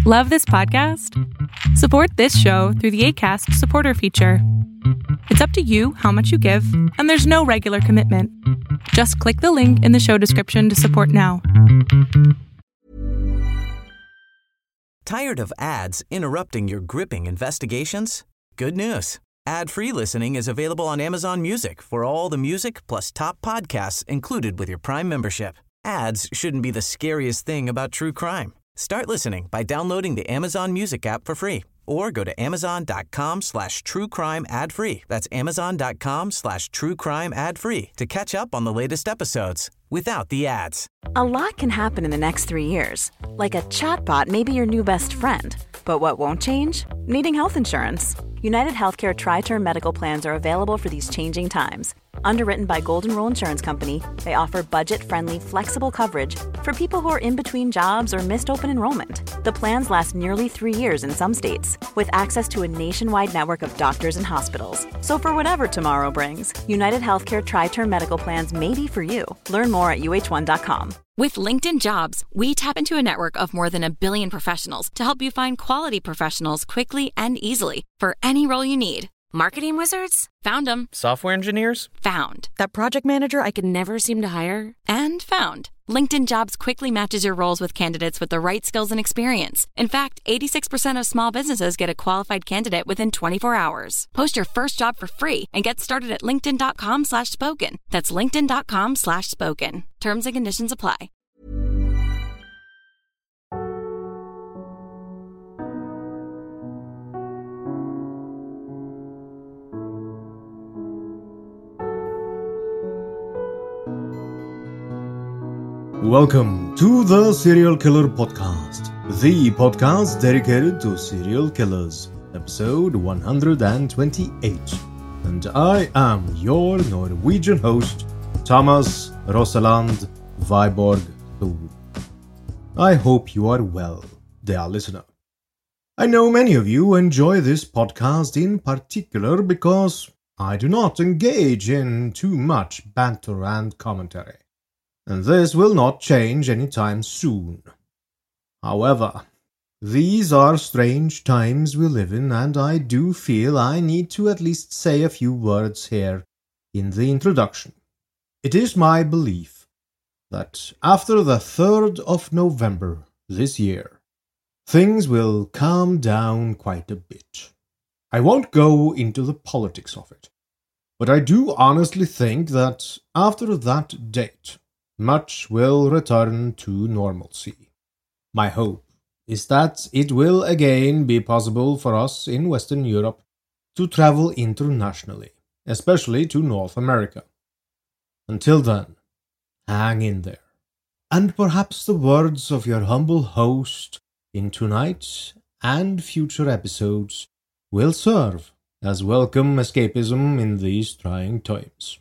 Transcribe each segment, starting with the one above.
Love this podcast? Support this show through the Acast supporter feature. It's up to you how much you give, and there's no regular commitment. Just click the link in the show description to support now. Tired of ads interrupting your gripping investigations? Good news. Ad-free listening is available on Amazon Music for all the music plus top podcasts included with your Prime membership. Ads shouldn't be the scariest thing about true crime. Start listening by downloading the Amazon Music app for free or go to amazon.com/truecrime ad-free. That's amazon.com/truecrime ad-free to catch up on the latest episodes without the ads. A lot can happen in the next 3 years. Like a chatbot may be your new best friend. But what won't change? Needing health insurance. United Healthcare Tri-Term Medical Plans are available for these changing times. Underwritten by Golden Rule Insurance Company, they offer budget-friendly, flexible coverage for people who are in between jobs or missed open enrollment. The plans last nearly 3 years in some states, with access to a nationwide network of doctors and hospitals. So for whatever tomorrow brings, United Healthcare Tri-Term Medical Plans may be for you. Learn more at uh1.com. With LinkedIn Jobs, we tap into a network of more than 1 billion professionals to help you find quality professionals quickly and easily for any role you need. Marketing wizards? Found them. Software engineers? Found. That project manager I could never seem to hire? And found. LinkedIn Jobs quickly matches your roles with candidates with the right skills and experience. In fact, 86% of small businesses get a qualified candidate within 24 hours. Post your first job for free and get started at linkedin.com/spoken. That's linkedin.com/spoken. Terms and conditions apply. Welcome to the Serial Killer Podcast, the podcast dedicated to serial killers, episode 128. And I am your Norwegian host, Thomas Rosaland Viborg Thor. I hope you are well, dear listener. I know many of you enjoy this podcast in particular because I do not engage in too much banter and commentary. And this will not change anytime soon. However, these are strange times we live in, and I do feel I need to at least say a few words here in the introduction. It is my belief that after the 3rd of November this year, things will calm down quite a bit. I won't go into the politics of it, but I do honestly think that after that date, much will return to normalcy. My hope is that it will again be possible for us in Western Europe to travel internationally, especially to North America. Until then, hang in there. And perhaps the words of your humble host in tonight's and future episodes will serve as welcome escapism in these trying times.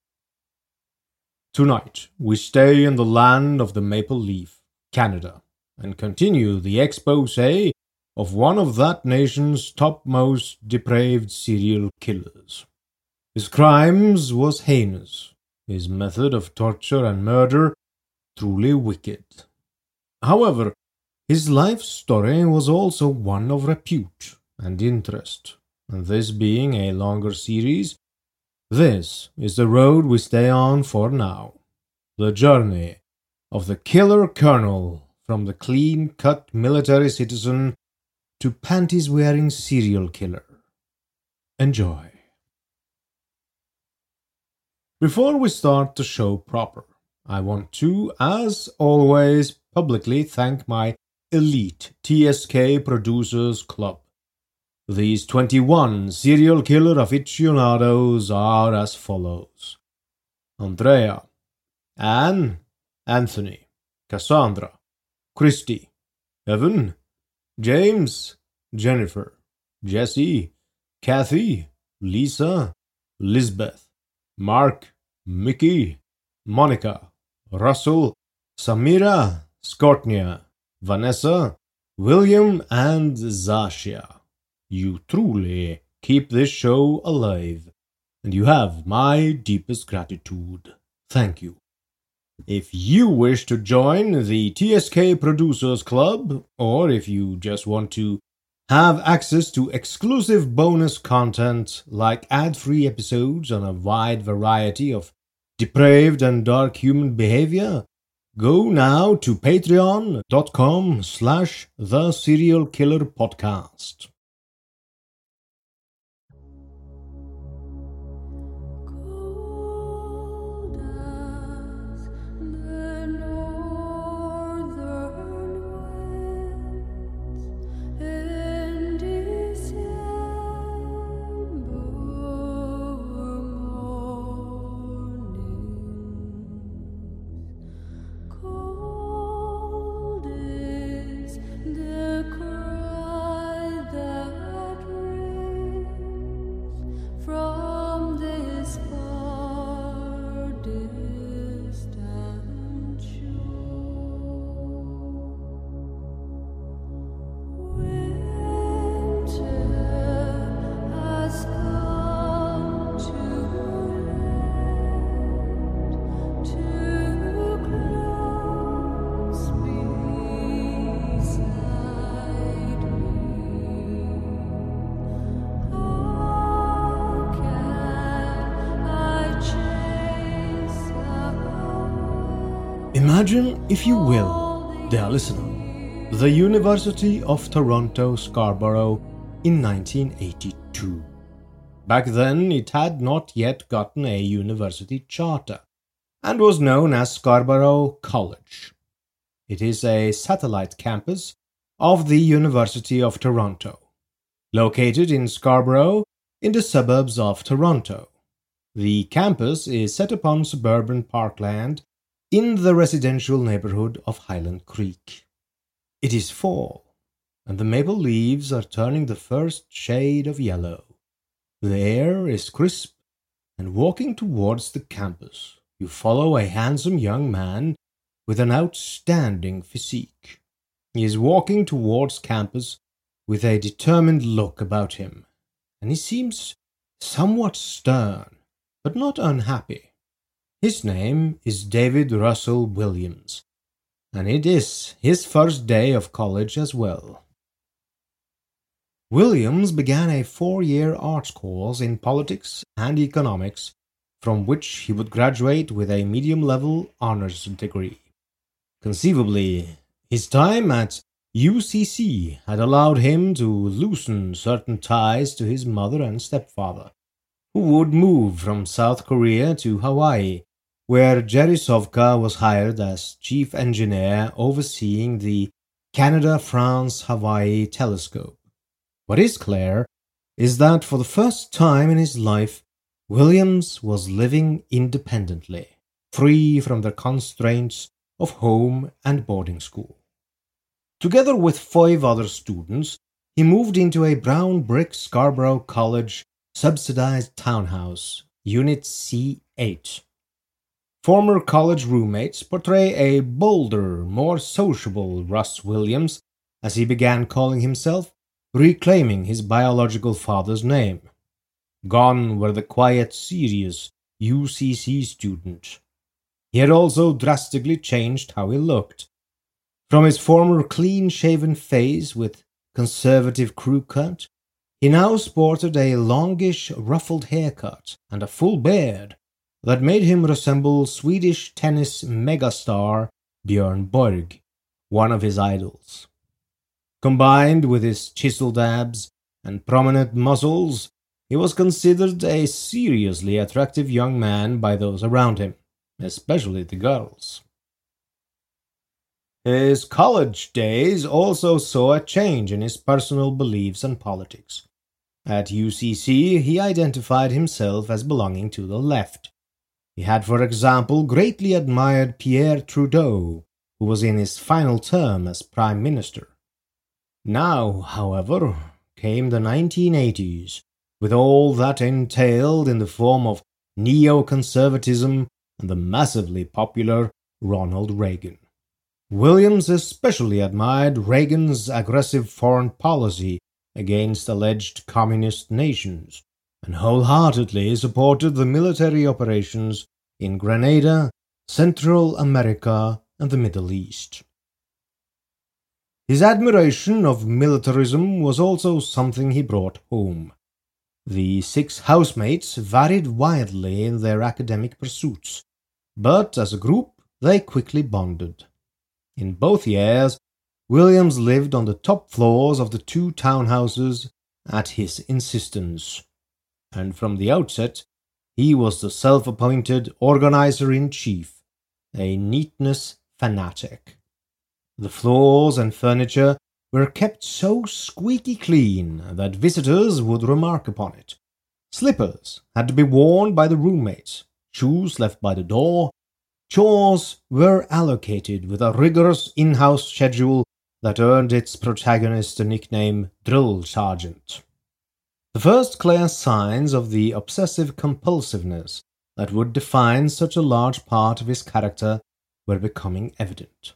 Tonight, we stay in the land of the maple leaf, Canada, and continue the exposé of one of that nation's topmost depraved serial killers. His crimes was heinous, his method of torture and murder truly wicked. However, his life story was also one of repute and interest, and this being a longer series, this is the road we stay on for now. The journey of the killer colonel from the clean-cut military citizen to panties-wearing serial killer. Enjoy. Before we start the show proper, I want to, as always, publicly thank my elite TSK Producers Club. These 21 serial killer aficionados are as follows: Andrea, Anne, Anthony, Cassandra, Christy, Evan, James, Jennifer, Jesse, Kathy, Lisa, Lisbeth, Mark, Mickey, Monica, Russell, Samira, Skortnia, Vanessa, William, and Zasha. You truly keep this show alive, and you have my deepest gratitude. Thank you. If you wish to join the TSK Producers Club, or if you just want to have access to exclusive bonus content like ad-free episodes on a wide variety of depraved and dark human behavior, go now to patreon.com/theserialkillerpodcast. Imagine, if you will, dear listener, the University of Toronto, Scarborough in 1982. Back then, it had not yet gotten a university charter and was known as Scarborough College. It is a satellite campus of the University of Toronto, located in Scarborough in the suburbs of Toronto. The campus is set upon suburban parkland in the residential neighborhood of Highland Creek. It is fall, and the maple leaves are turning the first shade of yellow. The air is crisp, and walking towards the campus, you follow a handsome young man with an outstanding physique. He is walking towards campus with a determined look about him, and he seems somewhat stern, but not unhappy. His name is David Russell Williams, and it is his first day of college as well. Williams began a 4-year arts course in politics and economics, from which he would graduate with a medium-level honors degree. Conceivably, his time at UCC had allowed him to loosen certain ties to his mother and stepfather, who would move from South Korea to Hawaii, where Jerry Sovka was hired as chief engineer overseeing the Canada-France-Hawaii telescope. What is clear is that for the first time in his life, Williams was living independently, free from the constraints of home and boarding school. Together with 5 other students, he moved into a brown brick Scarborough College subsidized townhouse, Unit C8. Former college roommates portray a bolder, more sociable Russ Williams as he began calling himself, reclaiming his biological father's name. Gone were the quiet, serious UCC student. He had also drastically changed how he looked. From his former clean-shaven face with conservative crew cut, he now sported a longish, ruffled haircut and a full beard that made him resemble Swedish tennis megastar Björn Borg, one of his idols. Combined with his chiseled abs and prominent muscles, he was considered a seriously attractive young man by those around him, especially the girls. His college days also saw a change in his personal beliefs and politics. At UCC, he identified himself as belonging to the left. He had, for example, greatly admired Pierre Trudeau, who was in his final term as Prime Minister. Now, however, came the 1980s, with all that entailed in the form of neoconservatism and the massively popular Ronald Reagan. Williams especially admired Reagan's aggressive foreign policy against alleged communist nations, and wholeheartedly supported the military operations in Grenada, Central America, and the Middle East. His admiration of militarism was also something he brought home. The 6 housemates varied widely in their academic pursuits, but as a group they quickly bonded. In both years, Williams lived on the top floors of the 2 townhouses at his insistence, and from the outset he was the self-appointed organizer-in-chief, a neatness fanatic. The floors and furniture were kept so squeaky clean that visitors would remark upon it. Slippers had to be worn by the roommates, shoes left by the door. Chores were allocated with a rigorous in-house schedule that earned its protagonist the nickname Drill Sergeant. The first clear signs of the obsessive-compulsiveness that would define such a large part of his character were becoming evident.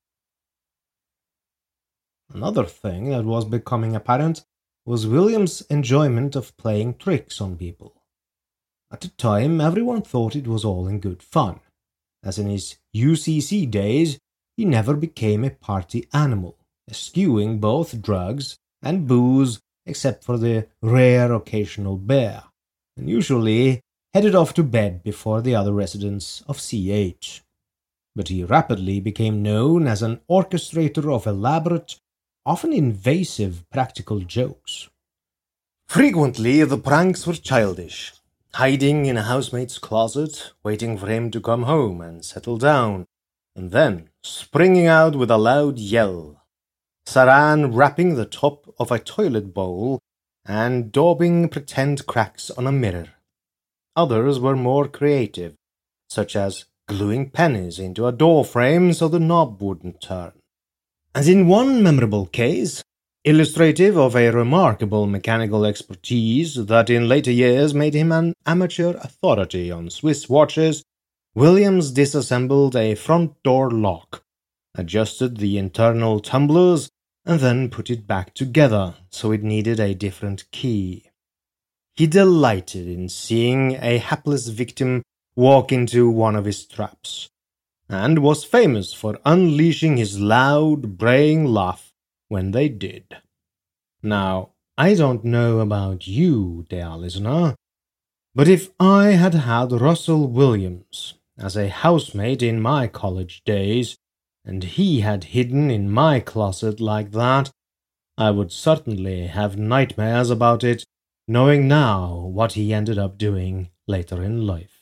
Another thing that was becoming apparent was Williams' enjoyment of playing tricks on people. At the time, everyone thought it was all in good fun, as in his UCC days he never became a party animal, eschewing both drugs and booze except for the rare occasional beer, and usually headed off to bed before the other residents of CH. But he rapidly became known as an orchestrator of elaborate, often invasive practical jokes. Frequently the pranks were childish, hiding in a housemate's closet, waiting for him to come home and settle down, and then springing out with a loud yell, Saran wrapping the top of a toilet bowl and daubing pretend cracks on a mirror. Others were more creative, such as gluing pennies into a door frame so the knob wouldn't turn. And in one memorable case, illustrative of a remarkable mechanical expertise that in later years made him an amateur authority on Swiss watches, Williams disassembled a front door lock, adjusted the internal tumblers, and then put it back together so it needed a different key. He delighted in seeing a hapless victim walk into one of his traps, and was famous for unleashing his loud, braying laugh when they did. Now, I don't know about you, dear listener, but if I had had Russell Williams as a housemate in my college days, and he had hidden in my closet like that, I would certainly have nightmares about it, knowing now what he ended up doing later in life.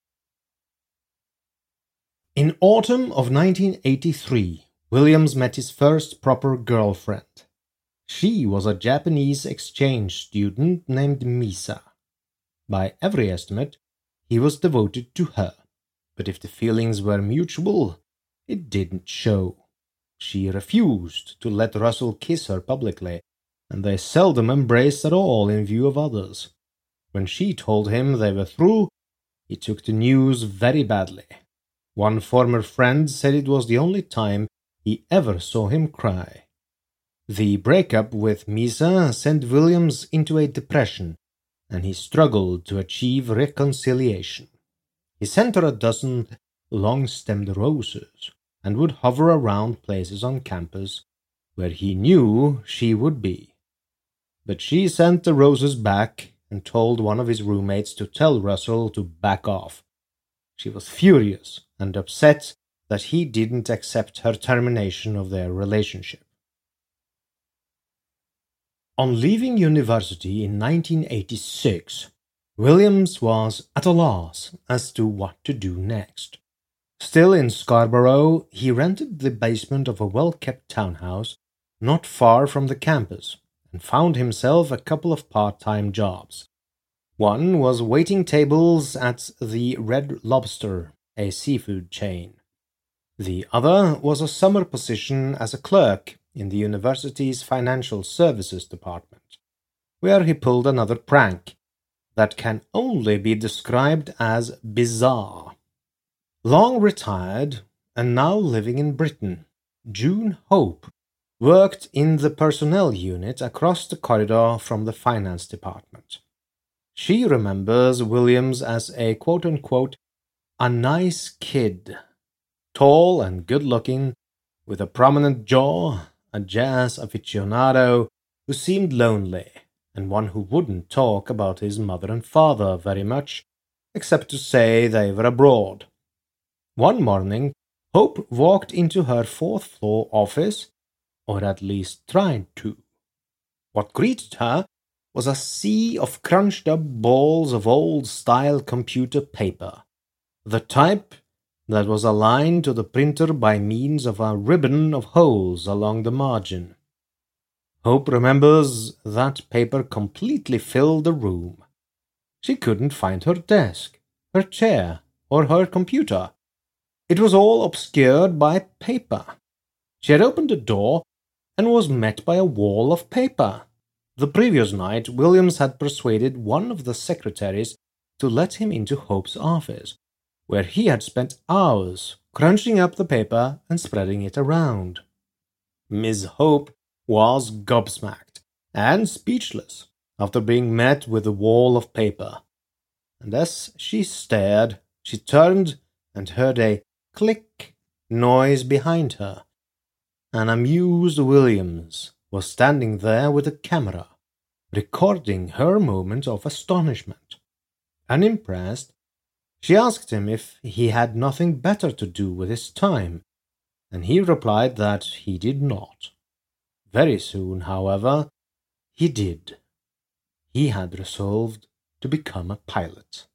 In autumn of 1983, Williams met his first proper girlfriend. She was a Japanese exchange student named Misa. By every estimate, he was devoted to her, but if the feelings were mutual, it didn't show. She refused to let Russell kiss her publicly, and they seldom embraced at all in view of others. When she told him they were through, he took the news very badly. One former friend said it was the only time he ever saw him cry. The breakup with Misa sent Williams into a depression, and he struggled to achieve reconciliation. He sent her a dozen long-stemmed roses, and would hover around places on campus where he knew she would be. But she sent the roses back and told one of his roommates to tell Russell to back off. She was furious and upset that he didn't accept her termination of their relationship. On leaving university in 1986, Williams was at a loss as to what to do next. Still in Scarborough, he rented the basement of a well-kept townhouse not far from the campus and found himself a couple of part-time jobs. One was waiting tables at the Red Lobster, a seafood chain. The other was a summer position as a clerk in the university's financial services department, where he pulled another prank that can only be described as bizarre. Long retired and now living in Britain, June Hope worked in the personnel unit across the corridor from the finance department. She remembers Williams as a quote-unquote a nice kid, tall and good-looking, with a prominent jaw, a jazz aficionado who seemed lonely, and one who wouldn't talk about his mother and father very much, except to say they were abroad. One morning, Hope walked into her fourth-floor office, or at least tried to. What greeted her was a sea of crunched-up balls of old-style computer paper, the type that was aligned to the printer by means of a ribbon of holes along the margin. Hope remembers that paper completely filled the room. She couldn't find her desk, her chair, or her computer. It was all obscured by paper. She had opened the door and was met by a wall of paper. The previous night, Williams had persuaded one of the secretaries to let him into Hope's office, where he had spent hours crunching up the paper and spreading it around. Miss Hope was gobsmacked and speechless after being met with the wall of paper. And as she stared, she turned and heard a click noise behind her. An amused Williams was standing there with a camera, recording her moment of astonishment. Unimpressed, she asked him if he had nothing better to do with his time, and he replied that he did not. Very soon, however, he did. He had resolved to become a pilot.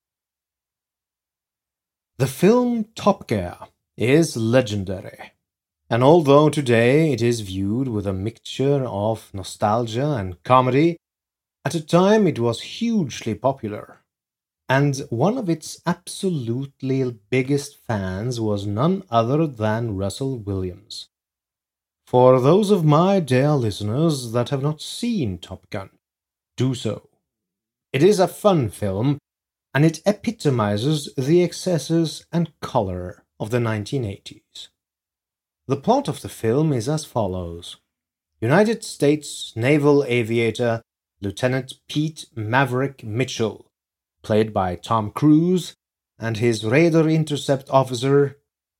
The film Top Gear is legendary, and although today it is viewed with a mixture of nostalgia and comedy, at the time it was hugely popular, and one of its absolutely biggest fans was none other than Russell Williams. For those of my dear listeners that have not seen Top Gun, do so. It is a fun film, and it epitomizes the excesses and color of the 1980s. The plot of the film is as follows. United States Naval Aviator Lieutenant Pete Maverick Mitchell, played by Tom Cruise, and his Radar Intercept Officer,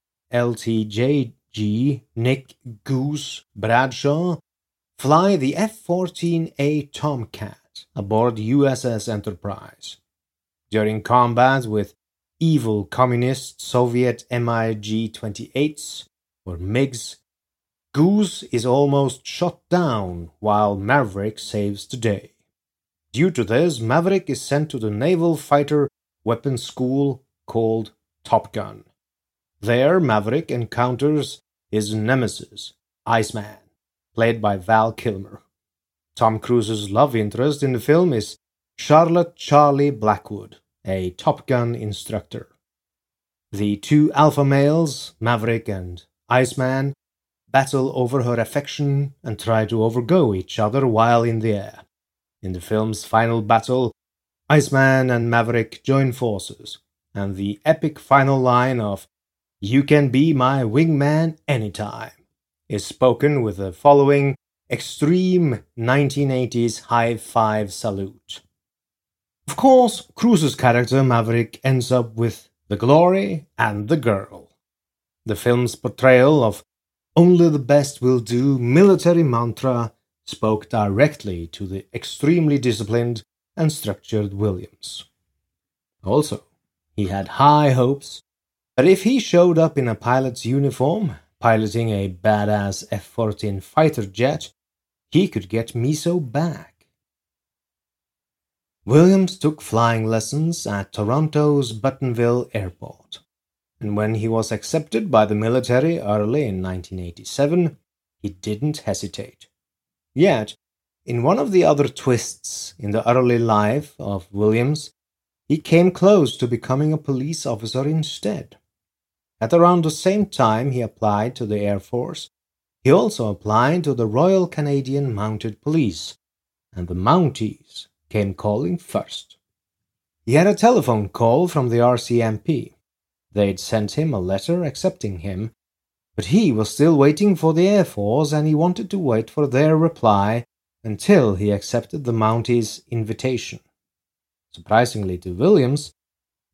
LTJG Nick Goose Bradshaw, fly the F-14A Tomcat aboard USS Enterprise. During combat with evil communist Soviet MiG-28s, or MiGs, Goose is almost shot down while Maverick saves the day. Due to this, Maverick is sent to the Naval Fighter Weapons School called Top Gun. There, Maverick encounters his nemesis, Iceman, played by Val Kilmer. Tom Cruise's love interest in the film is Charlotte Charlie Blackwood, a Top Gun instructor. The two alpha males, Maverick and Iceman, battle over her affection and try to overgo each other while in the air. In the film's final battle, Iceman and Maverick join forces, and the epic final line of "You can be my wingman anytime" is spoken with the following extreme 1980s high-five salute. Of course, Cruise's character Maverick ends up with the glory and the girl. The film's portrayal of "only the best will do" military mantra spoke directly to the extremely disciplined and structured Williams. Also, he had high hopes that if he showed up in a pilot's uniform, piloting a badass F-14 fighter jet, he could get Miso back. Williams took flying lessons at Toronto's Buttonville Airport, and when he was accepted by the military early in 1987, he didn't hesitate. Yet, in one of the other twists in the early life of Williams, he came close to becoming a police officer instead. At around the same time he applied to the Air Force, he also applied to the Royal Canadian Mounted Police, and the Mounties came calling first. He had a telephone call from the RCMP. They'd sent him a letter accepting him, but he was still waiting for the Air Force, and he wanted to wait for their reply until he accepted the Mounties' invitation. Surprisingly to Williams,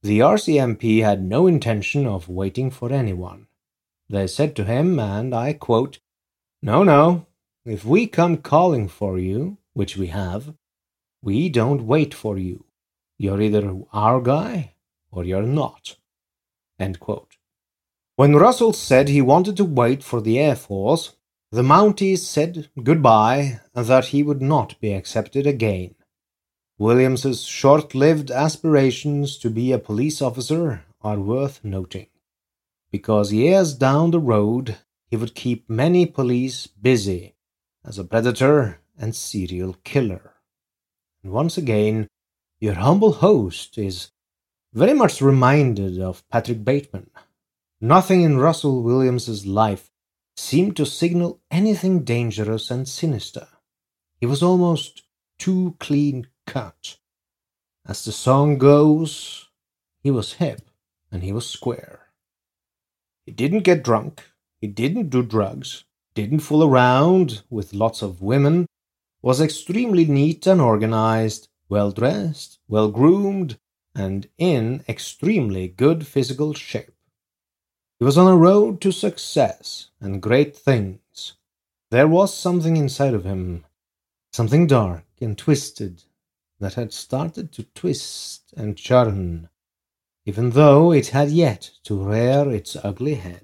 The RCMP had no intention of waiting for anyone. They said to him, and I quote, No, if we come calling for you, which we have, we don't wait for you. You're either our guy or you're not. End quote. When Russell said he wanted to wait for the Air Force, the Mounties said goodbye and that he would not be accepted again. Williams's short-lived aspirations to be a police officer are worth noting, because years down the road he would keep many police busy as a predator and serial killer. And once again, your humble host is very much reminded of Patrick Bateman. Nothing in Russell Williams's life seemed to signal anything dangerous and sinister. He was almost too clean cut. As the song goes, he was hip and he was square. He didn't get drunk, he didn't do drugs, didn't fool around with lots of women, was extremely neat and organized, well-dressed, well-groomed, and in extremely good physical shape. He was on a road to success and great things. There was something inside of him, something dark and twisted, that had started to twist and churn, even though it had yet to rear its ugly head.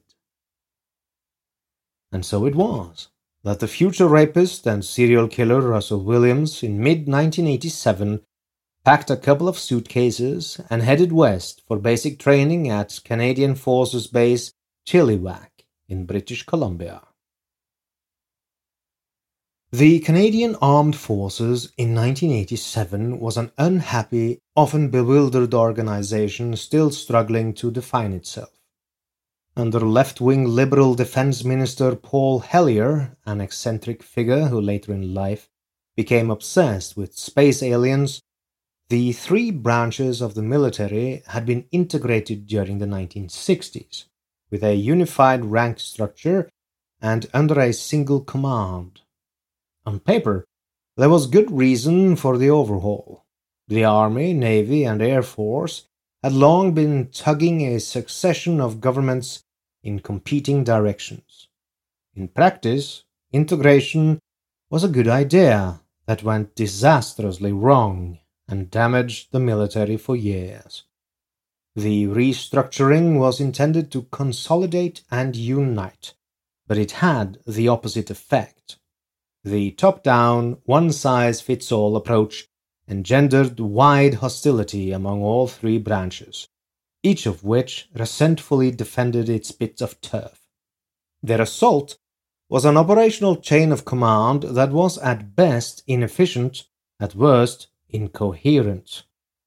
And so it was that the future rapist and serial killer Russell Williams in mid-1987 packed a couple of suitcases and headed west for basic training at Canadian Forces Base Chilliwack in British Columbia. The Canadian Armed Forces in 1987 was an unhappy, often bewildered organization still struggling to define itself. Under left-wing Liberal Defense Minister Paul Hellyer, an eccentric figure who later in life became obsessed with space aliens, the three branches of the military had been integrated during the 1960s, with a unified rank structure and under a single command. On paper, there was good reason for the overhaul. The Army, Navy, and Air Force had long been tugging a succession of governments in competing directions. In practice, integration was a good idea that went disastrously wrong and damaged the military for years. The restructuring was intended to consolidate and unite, but it had the opposite effect. The top-down, one-size-fits-all approach engendered wide hostility among all three branches, each of which resentfully defended its bit of turf. Their assault was an operational chain of command that was at best inefficient, at worst incoherent.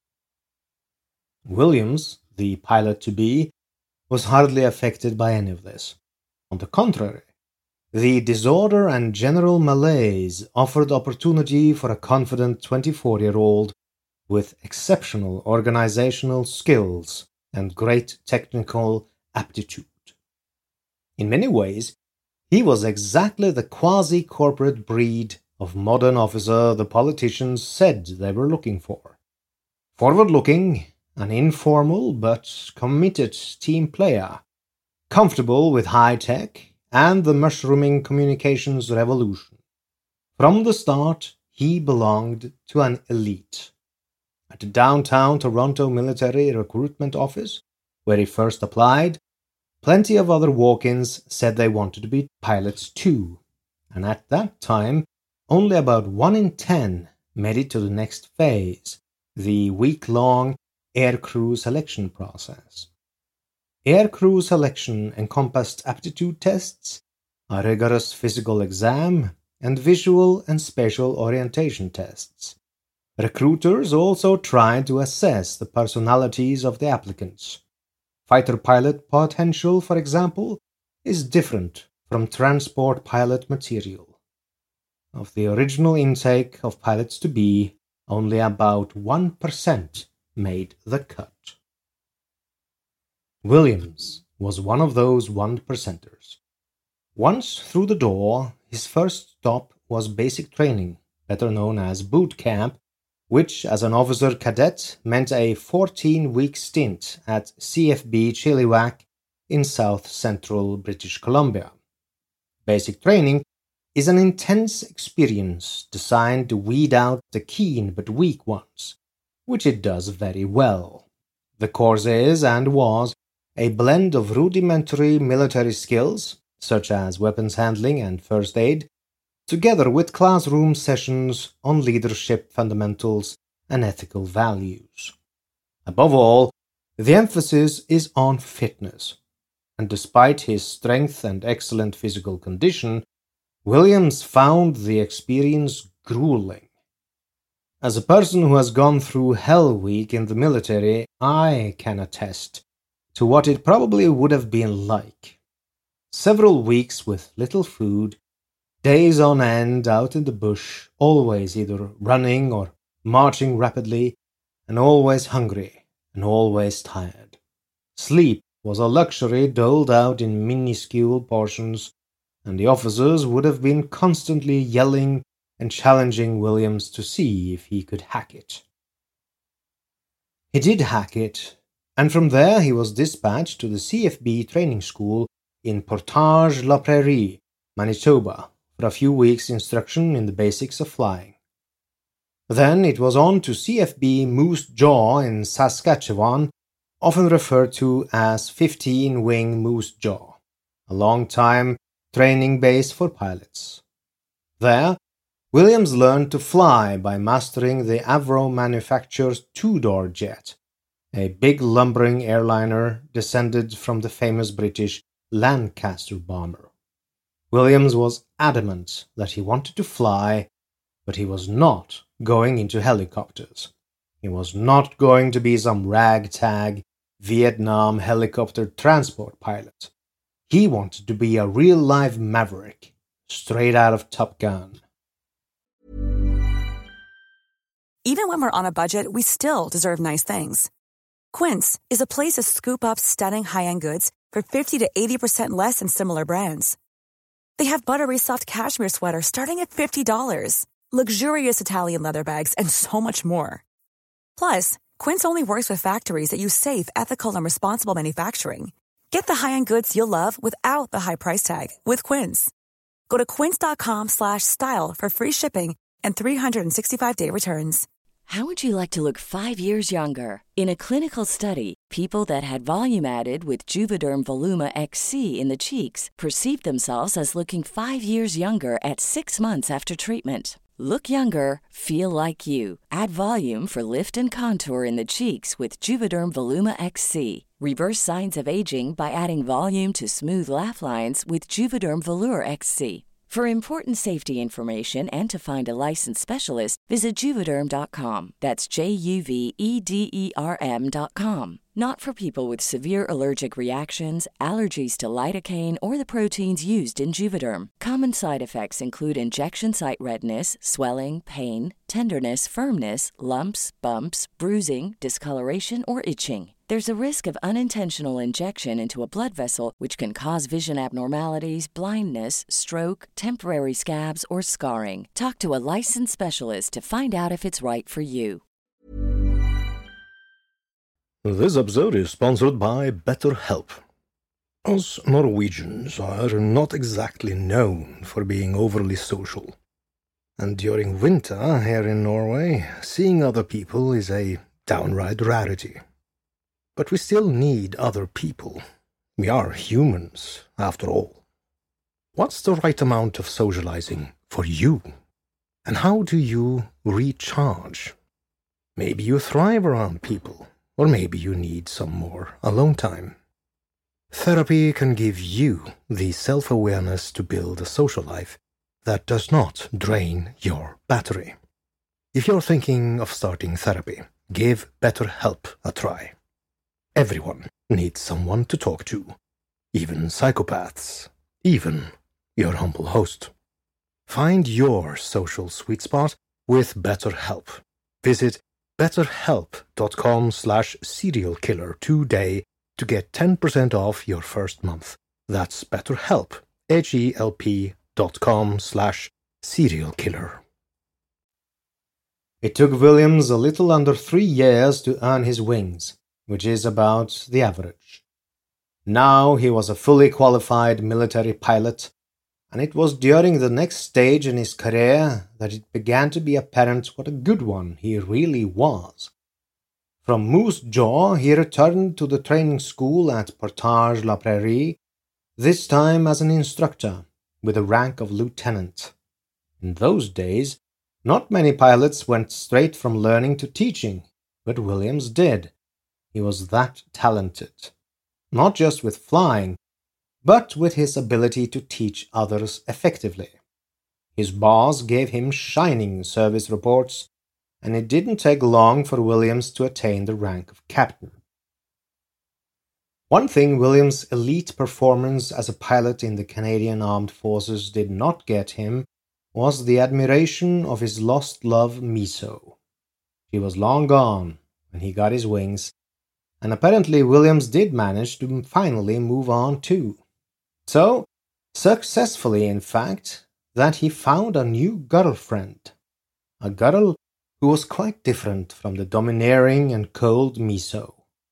Williams, the pilot-to-be, was hardly affected by any of this. On the contrary, the disorder and general malaise offered opportunity for a confident 24-year-old with exceptional organizational skills and great technical aptitude. In many ways, he was exactly the quasi-corporate breed of modern officer the politicians said they were looking for. Forward-looking, an informal but committed team player, comfortable with high-tech and the mushrooming communications revolution. From the start, he belonged to an elite. At the downtown Toronto military recruitment office, where he first applied, plenty of other walk-ins said they wanted to be pilots too, and at that time, only about 1 in 10 made it to the next phase, the week-long aircrew selection process. Aircrew selection encompassed aptitude tests, a rigorous physical exam, and visual and spatial orientation tests. Recruiters also tried to assess the personalities of the applicants. Fighter pilot potential, for example, is different from transport pilot material. Of the original intake of pilots-to-be, only about 1% made the cut. Williams was one of those 1%ers. Once through the door, his first stop was basic training, better known as boot camp, which as an officer cadet meant a 14-week stint at CFB Chilliwack in south-central British Columbia. Basic training is an intense experience designed to weed out the keen but weak ones, which it does very well. The course is and was a blend of rudimentary military skills, such as weapons handling and first aid, together with classroom sessions on leadership fundamentals and ethical values. Above all, the emphasis is on fitness, and despite his strength and excellent physical condition, Williams found the experience grueling. As a person who has gone through Hell Week in the military, I can attest to what it probably would have been like. Several weeks with little food, days on end out in the bush, always either running or marching rapidly, and always hungry and always tired. Sleep was a luxury doled out in minuscule portions, and the officers would have been constantly yelling and challenging Williams to see if he could hack it. He did hack it, and from there he was dispatched to the CFB training school in Portage-la Prairie, Manitoba, for a few weeks' instruction in the basics of flying. Then it was on to CFB Moose Jaw in Saskatchewan, often referred to as 15-Wing Moose Jaw, a long-time training base for pilots. There, Williams learned to fly by mastering the Avro manufacture's two-door jet, a big lumbering airliner descended from the famous British Lancaster bomber. Williams was adamant that he wanted to fly, but he was not going into helicopters. He was not going to be some ragtag Vietnam helicopter transport pilot. He wanted to be a real-life maverick, straight out of Top Gun. Even when we're on a budget, we still deserve nice things. Quince is a place to scoop up stunning high-end goods for 50 to 80% less than similar brands. They have buttery soft cashmere sweaters starting at $50, luxurious Italian leather bags, and so much more. Plus, Quince only works with factories that use safe, ethical, and responsible manufacturing. Get the high-end goods you'll love without the high price tag with Quince. Go to quince.com/style for free shipping and 365-day returns. How would you like to look 5 years younger? In a clinical study, people that had volume added with Juvederm Voluma XC in the cheeks perceived themselves as looking 5 years younger at 6 months after treatment. Look younger, feel like you. Add volume for lift and contour in the cheeks with Juvederm Voluma XC. Reverse signs of aging by adding volume to smooth laugh lines with Juvederm Volure XC. For important safety information and to find a licensed specialist, visit Juvederm.com. That's JUVEDERM.com. Not for people with severe allergic reactions, allergies to lidocaine, or the proteins used in Juvederm. Common side effects include injection site redness, swelling, pain, tenderness, firmness, lumps, bumps, bruising, discoloration, or itching. There's a risk of unintentional injection into a blood vessel, which can cause vision abnormalities, blindness, stroke, temporary scabs, or scarring. Talk to a licensed specialist to find out if it's right for you. This episode is sponsored by BetterHelp. Us Norwegians are not exactly known for being overly social. And during winter here in Norway, seeing other people is a downright rarity. But we still need other people. We are humans, after all. What's the right amount of socializing for you? And how do you recharge? Maybe you thrive around people, or maybe you need some more alone time. Therapy can give you the self-awareness to build a social life that does not drain your battery. If you're thinking of starting therapy, give BetterHelp a try. Everyone needs someone to talk to, even psychopaths, even your humble host. Find your social sweet spot with BetterHelp. Visit betterhelp.com/serialkiller today to get 10% off your first month. That's BetterHelp, HELP.com/serialkiller. It took Williams a little under 3 years to earn his wings, which is about the average. Now he was a fully qualified military pilot, and it was during the next stage in his career that it began to be apparent what a good one he really was. From Moose Jaw, he returned to the training school at Portage-la Prairie, this time as an instructor, with the rank of lieutenant. In those days, not many pilots went straight from learning to teaching, but Williams did. He was that talented, not just with flying, but with his ability to teach others effectively. His boss gave him shining service reports, and it didn't take long for Williams to attain the rank of captain. One thing Williams' elite performance as a pilot in the Canadian Armed Forces did not get him was the admiration of his lost love Miso. She was long gone when he got his wings, and apparently Williams did manage to finally move on too. So, successfully in fact, that he found a new girlfriend. A girl who was quite different from the domineering and cold Miso.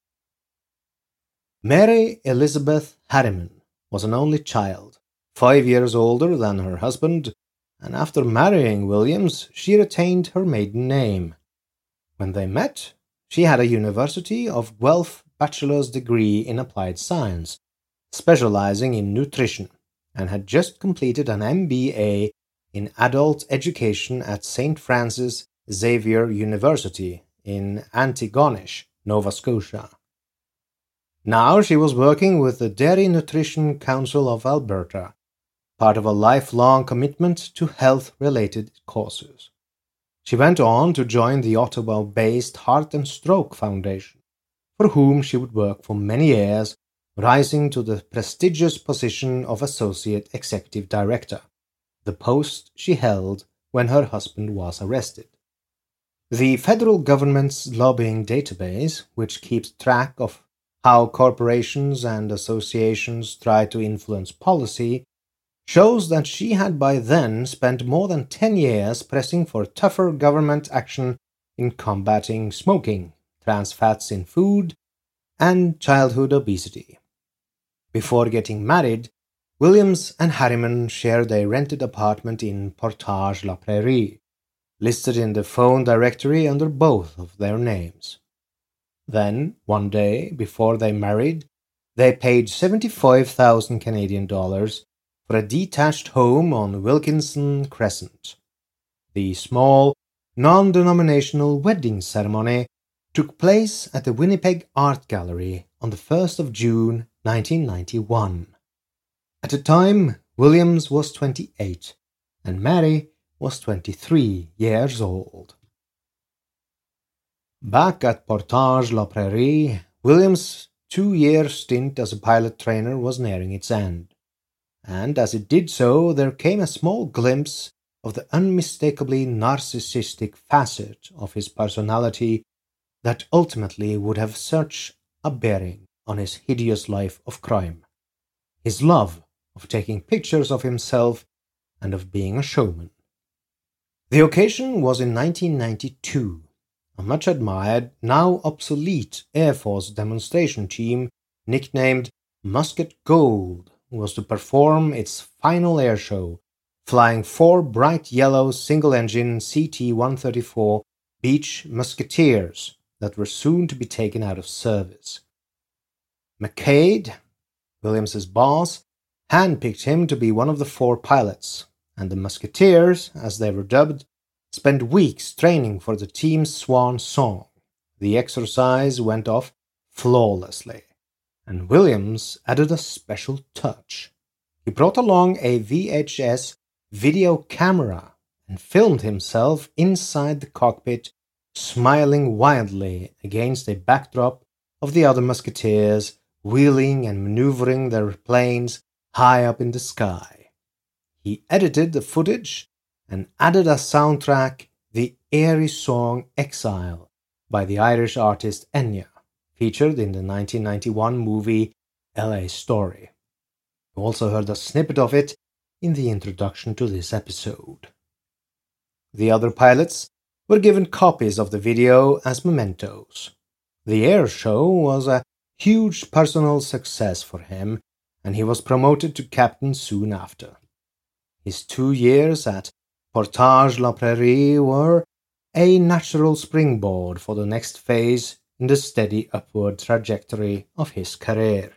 Mary Elizabeth Harriman was an only child, 5 years older than her husband, and after marrying Williams, she retained her maiden name. When they met, she had a University of Guelph bachelor's degree in applied science, specializing in nutrition, and had just completed an MBA in adult education at St. Francis Xavier University in Antigonish, Nova Scotia. Now she was working with the Dairy Nutrition Council of Alberta, part of a lifelong commitment to health-related causes. She went on to join the Ottawa-based Heart and Stroke Foundation, for whom she would work for many years, rising to the prestigious position of Associate Executive Director, the post she held when her husband was arrested. The federal government's lobbying database, which keeps track of how corporations and associations try to influence policy, shows that she had by then spent more than 10 years pressing for tougher government action in combating smoking, trans fats in food, and childhood obesity. Before getting married, Williams and Harriman shared a rented apartment in Portage-la Prairie, listed in the phone directory under both of their names. Then, one day before they married, they paid 75,000 Canadian dollars for a detached home on Wilkinson Crescent. The small, non-denominational wedding ceremony took place at the Winnipeg Art Gallery on the 1st of June 1991. At the time, Williams was 28 and Mary was 23 years old. Back at Portage-la Prairie, Williams' 2-year stint as a pilot trainer was nearing its end, and as it did so, there came a small glimpse of the unmistakably narcissistic facet of his personality that ultimately would have such a bearing on his hideous life of crime, his love of taking pictures of himself and of being a showman. The occasion was in 1992. A much-admired, now obsolete Air Force demonstration team nicknamed Musket Gold was to perform its final air show, flying 4 bright yellow single-engine CT-134 Beech Musketeers that were soon to be taken out of service. McCade, Williams's boss, handpicked him to be one of the 4 pilots, and the Musketeers, as they were dubbed, spent weeks training for the team's swan song. The exercise went off flawlessly, and Williams added a special touch. He brought along a VHS video camera and filmed himself inside the cockpit, smiling wildly against a backdrop of the other musketeers wheeling and maneuvering their planes high up in the sky. He edited the footage and added a soundtrack, the airy song Exile by the Irish artist Enya, featured in the 1991 movie LA Story. You also heard a snippet of it in the introduction to this episode. The other pilots were given copies of the video as mementos. The air show was a huge personal success for him, and he was promoted to captain soon after. His 2 years at Portage la Prairie were a natural springboard for the next phase in the steady upward trajectory of his career.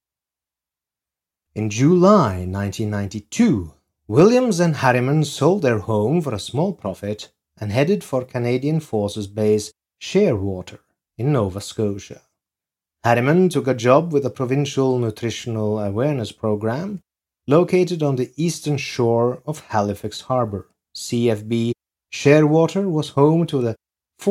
In July 1992, Williams and Harriman sold their home for a small profit and headed for Canadian Forces Base Shearwater in Nova Scotia. Harriman took a job with the Provincial Nutritional Awareness Program located on the eastern shore of Halifax Harbour. CFB Shearwater was home to the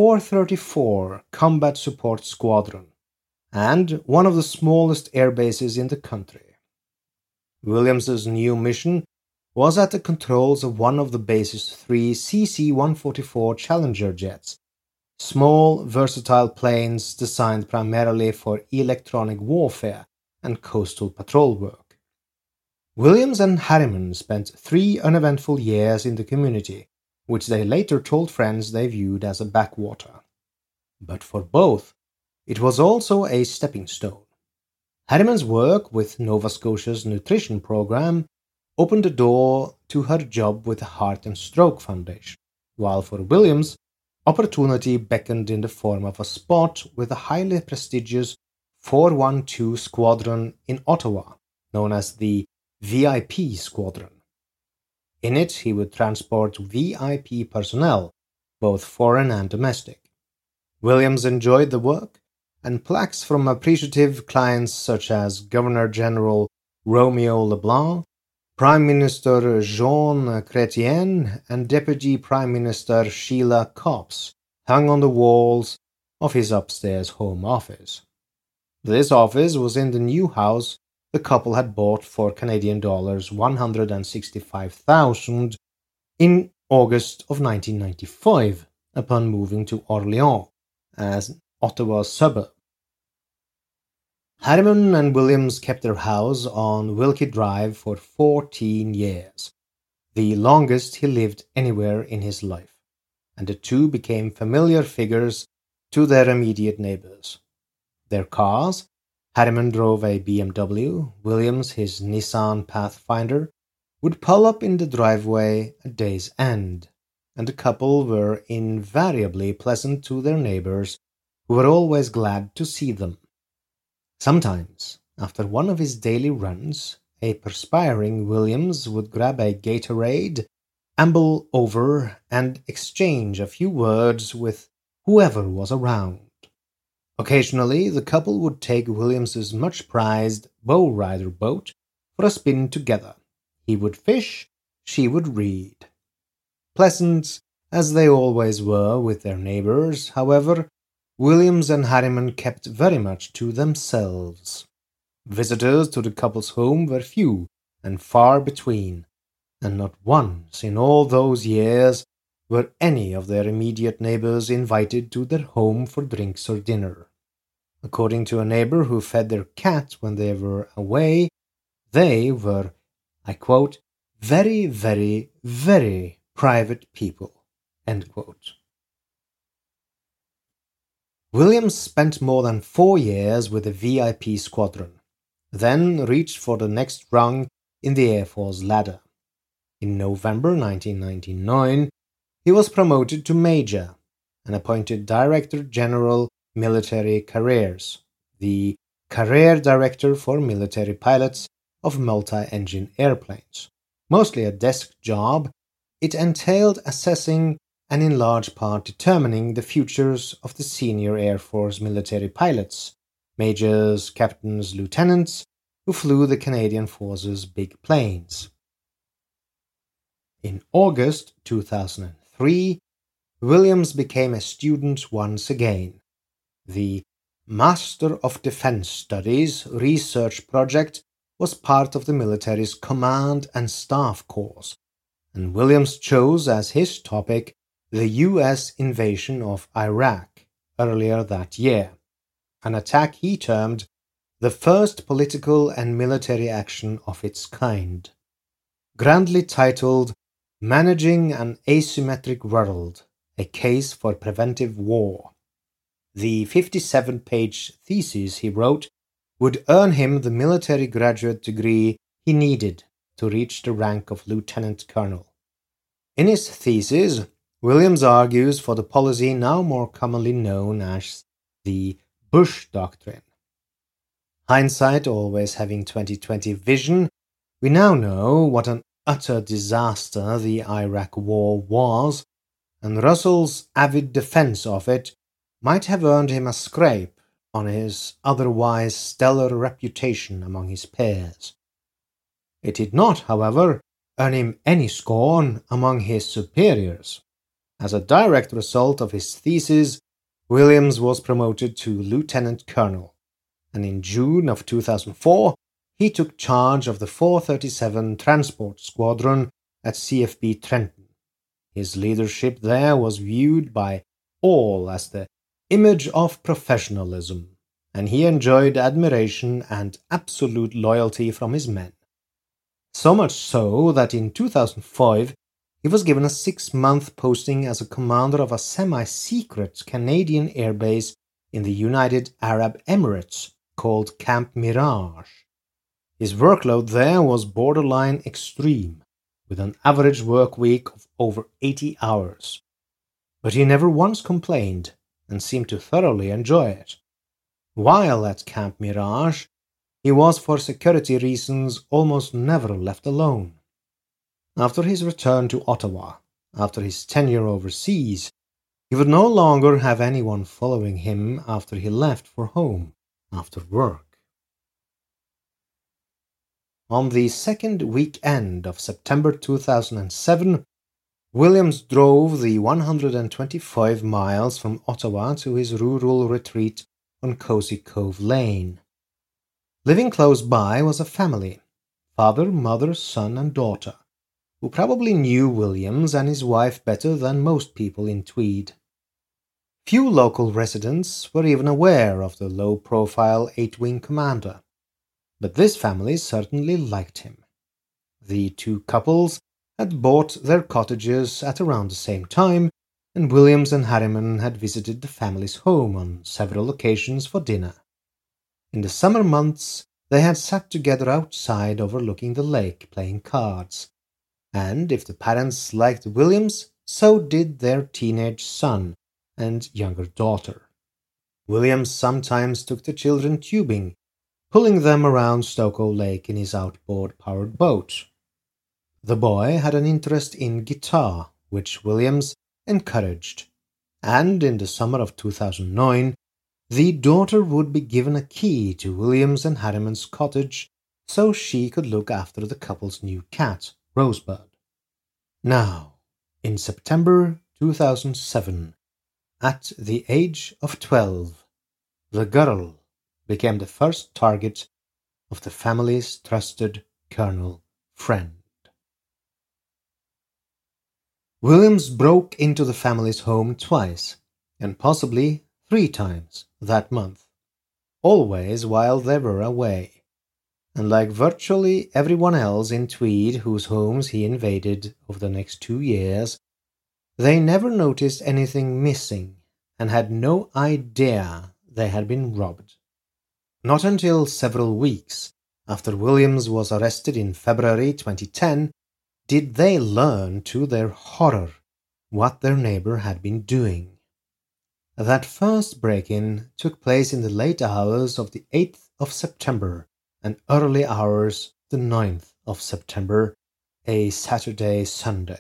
434 Combat Support Squadron and one of the smallest air bases in the country. Williams's new mission was at the controls of one of the base's 3 CC-144 Challenger jets, small, versatile planes designed primarily for electronic warfare and coastal patrol work. Williams and Harriman spent 3 uneventful years in the community, which they later told friends they viewed as a backwater. But for both, it was also a stepping stone. Harriman's work with Nova Scotia's nutrition program opened the door to her job with the Heart and Stroke Foundation, while for Williams, opportunity beckoned in the form of a spot with the highly prestigious 412 Squadron in Ottawa, known as the VIP Squadron. In it, he would transport VIP personnel, both foreign and domestic. Williams enjoyed the work, and plaques from appreciative clients such as Governor-General Romeo Leblanc, Prime Minister Jean Chrétien, and Deputy Prime Minister Sheila Copps hung on the walls of his upstairs home office. This office was in the new house the couple had bought for Canadian dollars $165,000 in August of 1995 upon moving to Orléans as Ottawa's suburb. Harriman and Williams kept their house on Wilkie Drive for 14 years, the longest he lived anywhere in his life, and the two became familiar figures to their immediate neighbors. Their cars, Harriman drove a BMW, Williams his Nissan Pathfinder, would pull up in the driveway at day's end, and the couple were invariably pleasant to their neighbors, who were always glad to see them. Sometimes, after one of his daily runs, a perspiring Williams would grab a Gatorade, amble over, and exchange a few words with whoever was around. Occasionally, the couple would take Williams's much-prized bow rider boat for a spin together. He would fish, she would read. Pleasant as they always were with their neighbors, however, Williams and Harriman kept very much to themselves. Visitors to the couple's home were few and far between, and not once in all those years were any of their immediate neighbors invited to their home for drinks or dinner. According to a neighbor who fed their cat when they were away, they were, I quote, very, very, very private people, end quote. Williams spent more than 4 years with the VIP Squadron, then reached for the next rung in the Air Force ladder. In November 1999, he was promoted to Major and appointed Director General Military Careers, the career director for military pilots of multi-engine airplanes. Mostly a desk job, it entailed assessing and in large part determining the futures of the senior Air Force military pilots, majors, captains, lieutenants, who flew the Canadian Forces' big planes. In August 2003, Williams became a student once again. The Master of Defense Studies research project was part of the military's Command and Staff course, and Williams chose as his topic the U.S. invasion of Iraq earlier that year, an attack he termed the first political and military action of its kind. Grandly titled Managing an Asymmetric World, A Case for Preventive War. The 57-page thesis he wrote would earn him the military graduate degree he needed to reach the rank of lieutenant colonel. In his thesis, Williams argues for the policy now more commonly known as the Bush Doctrine. Hindsight always having 20/20 vision, we now know what an utter disaster the Iraq War was, and Russell's avid defense of it might have earned him a scrape on his otherwise stellar reputation among his peers. It did not, however, earn him any scorn among his superiors. As a direct result of his thesis, Williams was promoted to lieutenant colonel, and in June of 2004, he took charge of the 437 Transport Squadron at CFB Trenton. His leadership there was viewed by all as the image of professionalism, and he enjoyed admiration and absolute loyalty from his men. So much so that in 2005, he was given a 6-month posting as a commander of a semi-secret Canadian airbase in the United Arab Emirates called Camp Mirage. His workload there was borderline extreme, with an average work week of over 80 hours. But he never once complained and seemed to thoroughly enjoy it. While at Camp Mirage, he was for security reasons almost never left alone. After his return to Ottawa, after his tenure overseas, he would no longer have anyone following him after he left for home after work. On the second weekend of September 2007, Williams drove the 125 miles from Ottawa to his rural retreat on Cozy Cove Lane. Living close by was a family, father, mother, son, and daughter, who probably knew Williams and his wife better than most people in Tweed. Few local residents were even aware of the low-profile 8-wing commander, but this family certainly liked him. The two couples had bought their cottages at around the same time, and Williams and Harriman had visited the family's home on several occasions for dinner. In the summer months, they had sat together outside overlooking the lake playing cards, and if the parents liked Williams, so did their teenage son and younger daughter. Williams sometimes took the children tubing, pulling them around Stokoe Lake in his outboard-powered boat. The boy had an interest in guitar, which Williams encouraged, and in the summer of 2009, the daughter would be given a key to Williams and Harriman's cottage so she could look after the couple's new cat, Rosebud. Now, in September 2007, at the age of 12, the girl became the first target of the family's trusted colonel friend. Williams broke into the family's home twice, and possibly 3 times that month, always while they were away, and like virtually everyone else in Tweed whose homes he invaded over the next 2 years, they never noticed anything missing and had no idea they had been robbed. Not until several weeks after Williams was arrested in February 2010 did they learn to their horror what their neighbor had been doing. That first break-in took place in the late hours of the 8th of September and early hours the 9th of September, a Saturday-Sunday.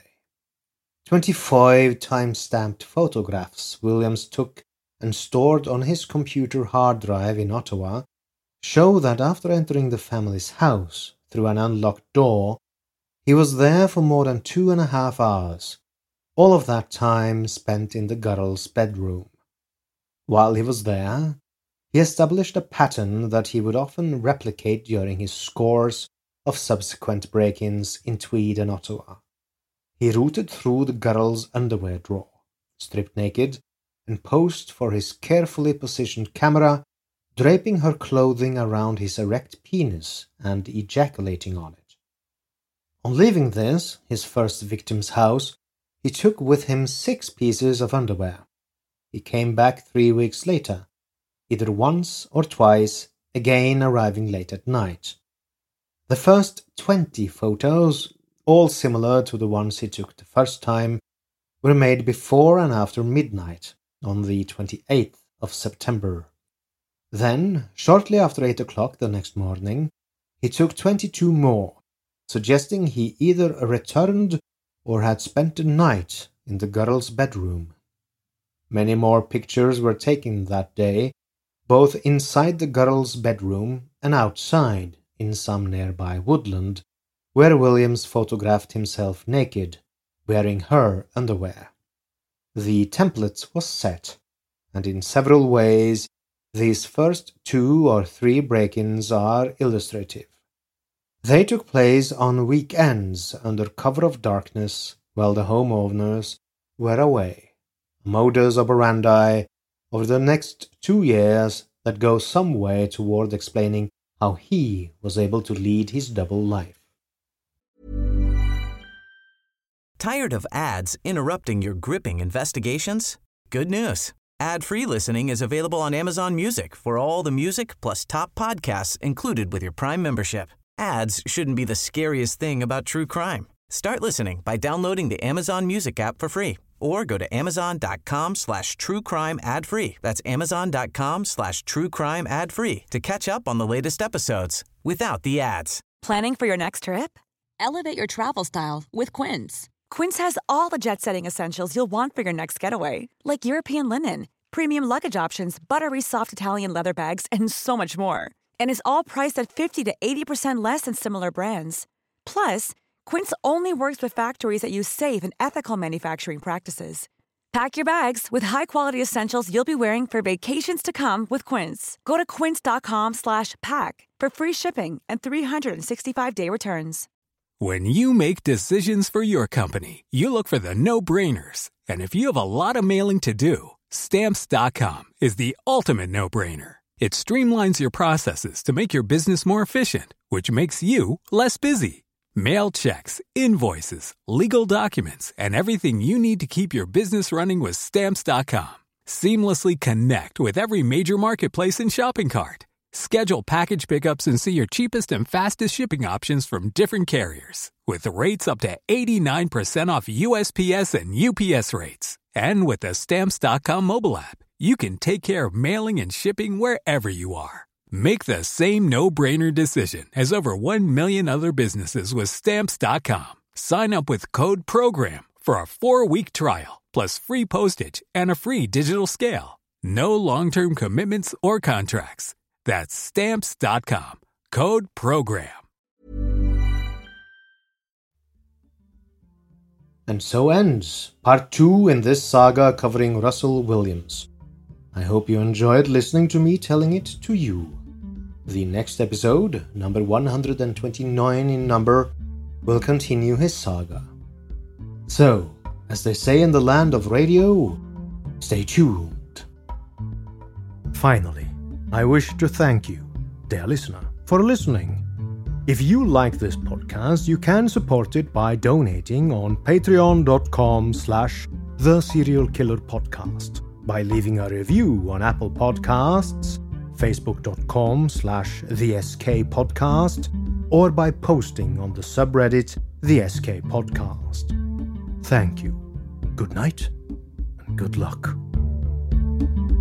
25 time-stamped photographs Williams took and stored on his computer hard drive in Ottawa show that after entering the family's house through an unlocked door, he was there for more than 2.5 hours, all of that time spent in the girl's bedroom. While he was there, he established a pattern that he would often replicate during his scores of subsequent break-ins in Tweed and Ottawa. He rooted through the girl's underwear drawer, stripped naked, and posed for his carefully positioned camera, draping her clothing around his erect penis and ejaculating on it. On leaving this, his first victim's house, he took with him 6 pieces of underwear. He came back 3 weeks later, either once or twice, again arriving late at night. The first 20 photos, all similar to the ones he took the first time, were made before and after midnight on the 28th of September. Then, shortly after 8 o'clock the next morning, he took 22 more, suggesting he either returned or had spent the night in the girl's bedroom. Many more pictures were taken that day, both inside the girl's bedroom and outside in some nearby woodland, where Williams photographed himself naked, wearing her underwear. The template was set, and in several ways these first 2 or 3 break-ins are illustrative. They took place on weekends under cover of darkness while the homeowners were away. A modus operandi over the next 2 years that goes some way toward explaining how he was able to lead his double life. Tired of ads interrupting your gripping investigations? Good news. Ad-free listening is available on Amazon Music for all the music plus top podcasts included with your Prime membership. Ads shouldn't be the scariest thing about true crime. Start listening by downloading the Amazon Music app for free or go to amazon.com/truecrime ad-free. That's amazon.com/truecrime ad-free to catch up on the latest episodes without the ads. Planning for your next trip? Elevate your travel style with Quince. Quince has all the jet-setting essentials you'll want for your next getaway, like European linen, premium luggage options, buttery soft Italian leather bags, and so much more. And is all priced at 50 to 80% less than similar brands. Plus, Quince only works with factories that use safe and ethical manufacturing practices. Pack your bags with high-quality essentials you'll be wearing for vacations to come with Quince. Go to quince.com/pack for free shipping and 365-day returns. When you make decisions for your company, you look for the no-brainers. And if you have a lot of mailing to do, Stamps.com is the ultimate no-brainer. It streamlines your processes to make your business more efficient, which makes you less busy. Mail checks, invoices, legal documents, and everything you need to keep your business running with Stamps.com. Seamlessly connect with every major marketplace and shopping cart. Schedule package pickups and see your cheapest and fastest shipping options from different carriers, with rates up to 89% off USPS and UPS rates. And with the Stamps.com mobile app, you can take care of mailing and shipping wherever you are. Make the same no-brainer decision as over 1 million other businesses with Stamps.com. Sign up with code PROGRAM for a 4-week trial, plus free postage and a free digital scale. No long-term commitments or contracts. That's Stamps.com. Code PROGRAM. And so ends part 2 in this saga covering Russell Williams. I hope you enjoyed listening to me telling it to you. The next episode, number 129 in number, will continue his saga. So, as they say in the land of radio, stay tuned. Finally, I wish to thank you, dear listener, for listening. If you like this podcast, you can support it by donating on patreon.com/theserialkillerpodcast, by leaving a review on Apple Podcasts, facebook.com/theSKpodcast, or by posting on the subreddit The SK Podcast. Thank you, good night, and good luck.